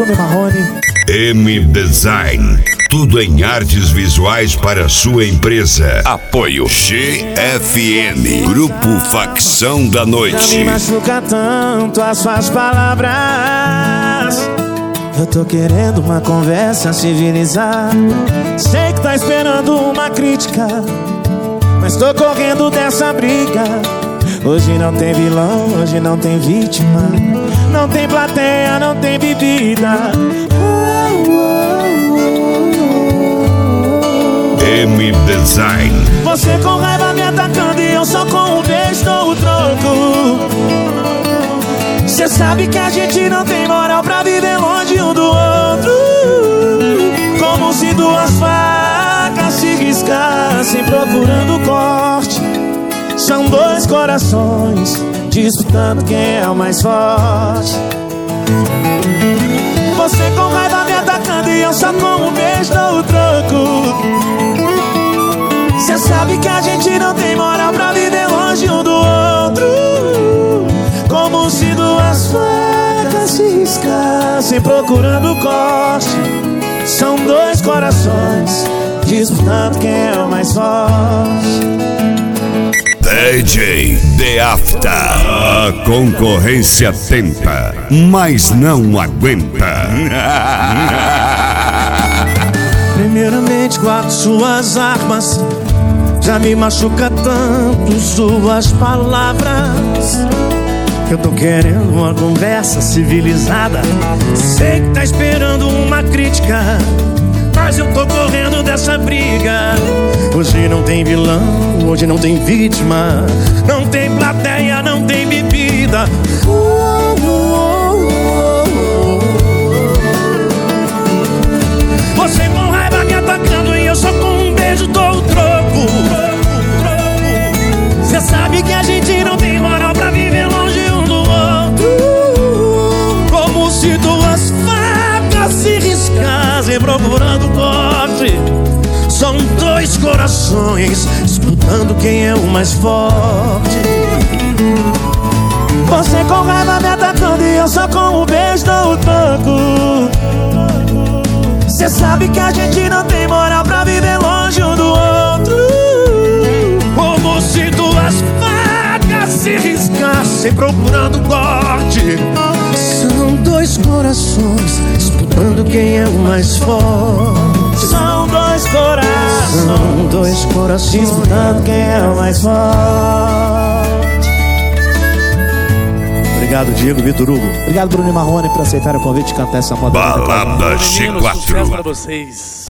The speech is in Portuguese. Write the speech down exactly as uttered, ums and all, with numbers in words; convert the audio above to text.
Bruno Marrone. M Design. Tudo em artes visuais para sua empresa. Apoio G F N, Grupo Facção da Noite. Não me machuca tanto as suas palavras. Eu tô querendo uma conversa civilizada. Sei que tá esperando uma crítica, mas tô correndo dessa briga. Hoje não tem vilão, hoje não tem vítima. Não tem plateia, não tem bebida. M Design. Você com raiva me atacando e eu só com um beijo dou o troco. Cê sabe que a gente não tem moral pra viver longe um do outro. Como se duas facas se riscassem procurando corte. São dois corações disputando quem é o mais forte. Você com raiva me atacando e eu só com um beijo dou o troco. Cê sabe que a gente não tem moral pra viver longe um do outro. Como se duas facas se riscassem procurando corte. São dois corações disputando quem é o mais forte. D J The After. A concorrência tenta, mas não aguenta. Primeiramente guardo suas armas. Já me machuca tanto suas palavras. Eu tô querendo uma conversa civilizada. Sei que tá esperando uma crítica, mas eu tô correndo dessa briga. Hoje não tem vilão, hoje não tem vítima. Não tem plateia, não tem bebida. Você com raiva me atacando e eu só com um beijo dou o troco. Cê sabe que a gente não tem moral pra viver longe um do outro. Como se duas facas se riscassem procurando corte. São dois corações disputando quem é o mais forte. Você com raiva me atacando e eu só com um beijo dou o troco. Cê sabe que a gente não tem moral pra viver longe um do outro. Como se duas facas se riscassem procurando corte. São dois corações disputando quem é o mais forte. São dois corações, São dois corações disputando quem é o mais forte. Obrigado, Diego, Vitor Hugo. Obrigado, Bruno Marrone, por aceitar o convite de cantar essa moda. Balada G quatro. Sucesso pra vocês.